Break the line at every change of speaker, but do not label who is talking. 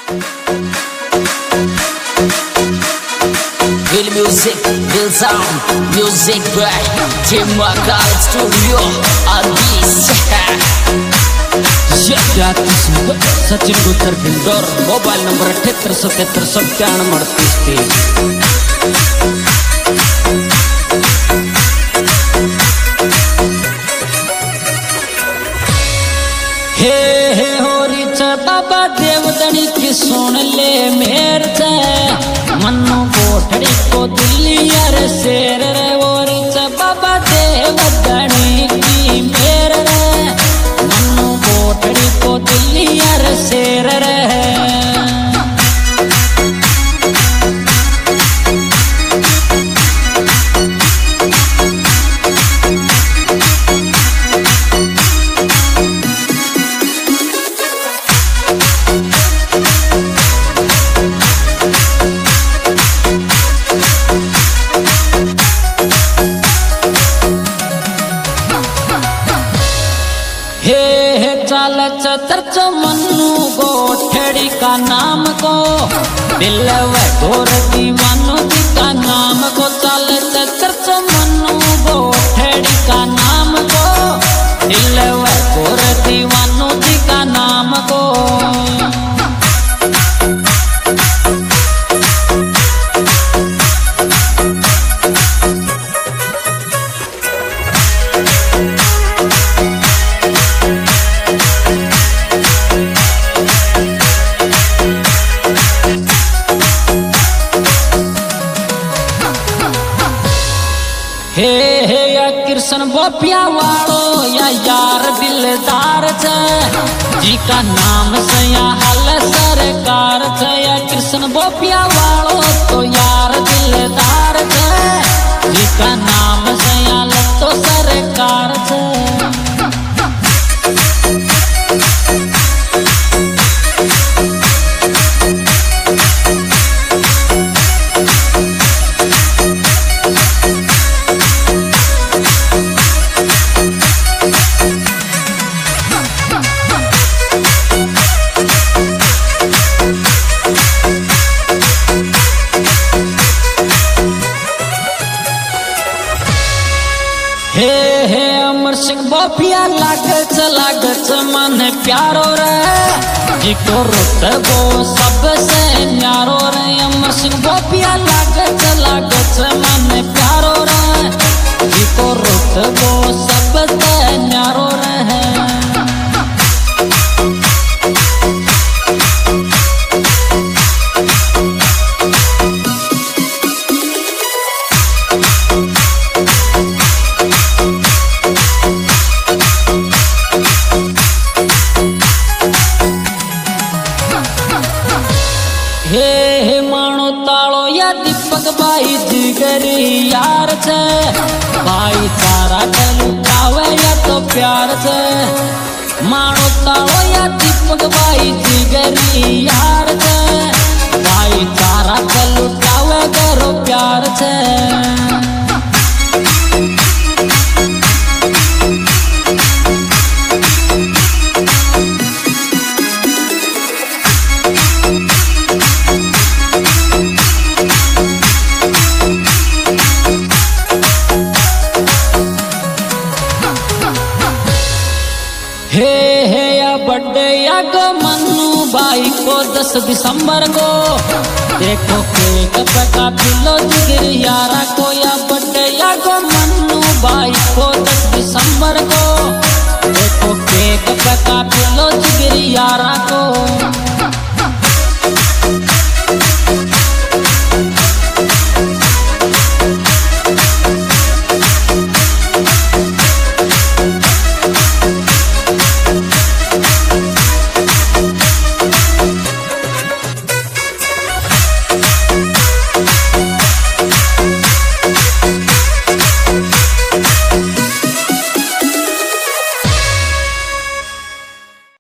Real music, real sound, music by Team Makal Studio Artis. Sachin Guttar Indore mobile number 78779793 हे होरी बाबा देवदनी की सुन ले मेर से मन्नू कोठड़ी को दिल्ली अर शेर रे होरी बाबा देवदनी की मेर रे मन्नू कोठड़ी को दिल्ली अर शेर रे चाल चतर मन्नू गोठड़ी का नाम को दिल गोर दीवानो जी का नाम को चाल चतर मन्नू गोठड़ी का नाम को दिल गोर दीवानो जी का नाम को हे या कृष्ण बोपिया वालो या यार दिलदार छे जी का नाम से या हल सरकार छे या कृष्ण बोपिया वालो तो यार दिलदार छे जी का नाम से या तो सरकार छे हे अमर सिंह बोपिया लागच मन प्यारो रे जी को रुतबो सबसे न्यारो रे अमर सिंह बोपिया लागच मन प्यारो रे जी को रुतबो सबसे न्यारो रे हे मानो तालो या दीपक भाई जिगरी यार छे भाई तारा लुटावे या तो प्यार छे मानो तालो या दीपक भाई जिगरी यार छे भाई तारा लुटावे करो प्यार छे हे या बर्थडे या गो मन्नू भाई को 10 दिसंबर को देखो केक पका पिलो जिगरी यारा को या बर्थडे या गो मन्नू भाई को 10 दिसंबर को देखो केक पका पिलो जिगरी यारा